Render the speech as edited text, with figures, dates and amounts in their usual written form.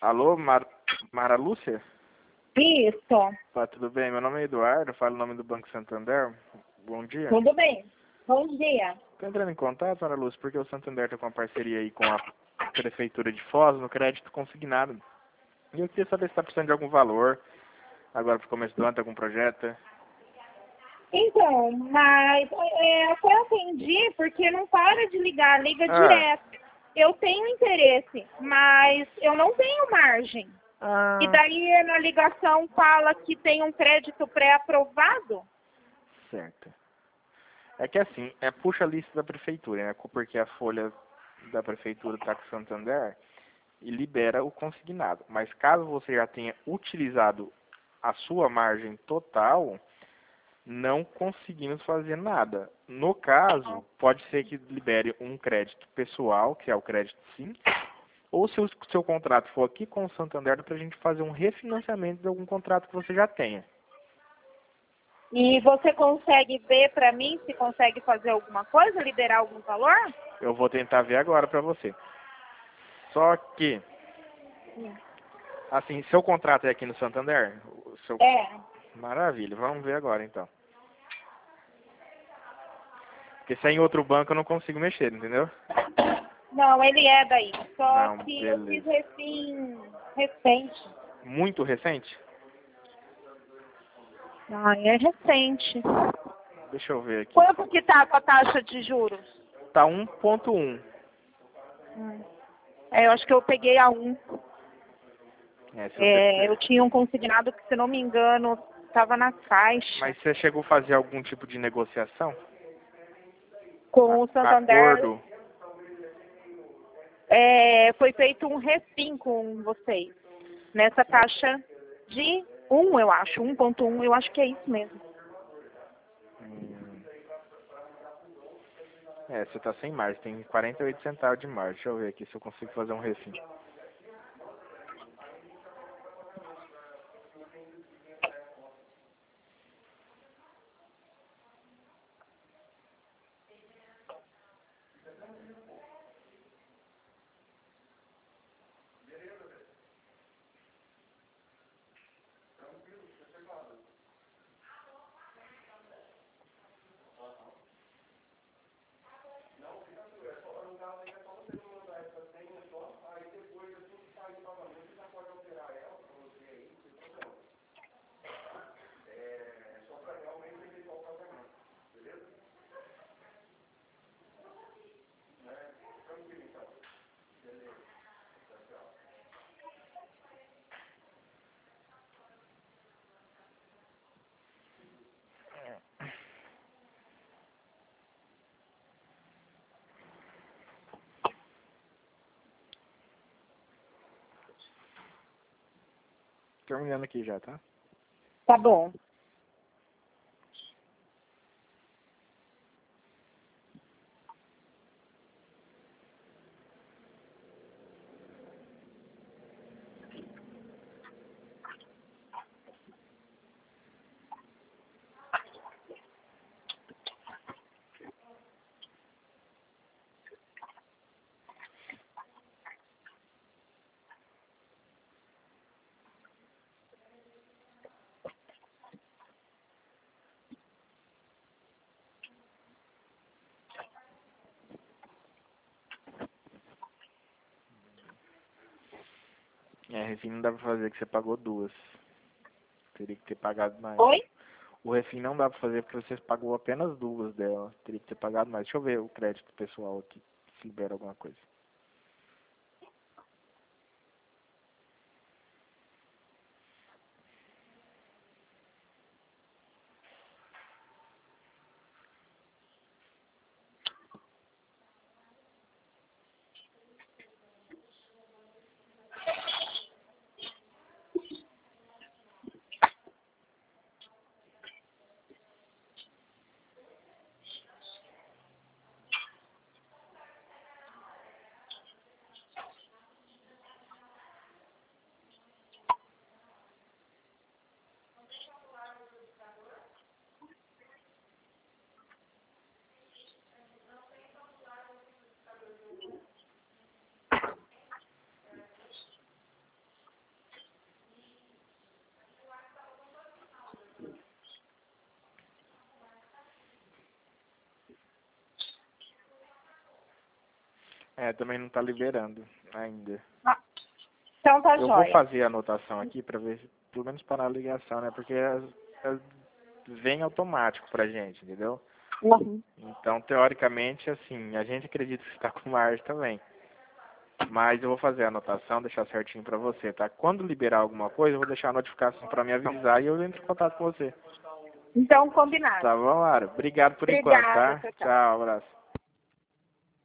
Alô, Mara Lúcia? Isso. Tá, tudo bem? Meu nome é Eduardo, eu falo o nome do Banco Santander. Bom dia. Tudo bem. Bom dia. Estou entrando em contato, Mara Lúcia, porque o Santander está com uma parceria aí com a Prefeitura de Foz no crédito consignado. E eu queria saber se está precisando de algum valor, agora para o começo do ano, tem algum projeto? Então, mas eu atendi porque não para de ligar, liga direto. Eu tenho interesse, mas eu não tenho margem. E daí na ligação fala que tem um crédito pré-aprovado? Certo. É que assim, puxa a lista da Prefeitura, né? Porque a folha da Prefeitura está com o Santander e libera o consignado. Mas caso você já tenha utilizado a sua margem total, não conseguimos fazer nada. No caso, pode ser que libere um crédito pessoal, que é o crédito sim, ou se o seu contrato for aqui com o Santander, para a gente fazer um refinanciamento de algum contrato que você já tenha. E você consegue ver para mim se consegue fazer alguma coisa, liberar algum valor? Eu vou tentar ver agora para você. Só que, assim, seu contrato é aqui no Santander? É. Maravilha, vamos ver agora então. Porque se é em outro banco eu não consigo mexer, entendeu? Não, ele é daí. Só Não, que eu fiz beleza. recente. Muito recente? Ah, é recente. Deixa eu ver aqui. Quanto que tá com a taxa de juros? Tá 1,1. Eu acho que eu peguei a 1. Se você... Eu tinha um consignado que, se não me engano, estava na Caixa. Mas você chegou a fazer algum tipo de negociação? Com o Santander. Acordo? Foi feito um refim com vocês. Nessa taxa de 1, eu acho. 1,1, eu acho que é isso mesmo. Você tá sem margem. Tem 48 centavos de margem. Deixa eu ver aqui se eu consigo fazer um refim. Terminando aqui já, tá? Tá bom. Refim não dá pra fazer, que você pagou 2. Teria que ter pagado mais. Oi? O refim não dá pra fazer porque você pagou apenas 2 dela. Teria que ter pagado mais. Deixa eu ver o crédito pessoal aqui, se libera alguma coisa. Também não tá liberando ainda. Ah, então tá Eu jóia. vou fazer a anotação aqui para ver, pelo menos parar a ligação, né? Porque vem automático pra gente, entendeu? Uhum. Então, teoricamente, assim, a gente acredita que está com margem também. Mas eu vou fazer a anotação, deixar certinho pra você, tá? Quando liberar alguma coisa, eu vou deixar a notificação pra me avisar e eu entro em contato com você. Então, combinado. Tá bom, Lara? Obrigado por enquanto, Obrigada, tá? tchau, tchau. Tchau, abraço.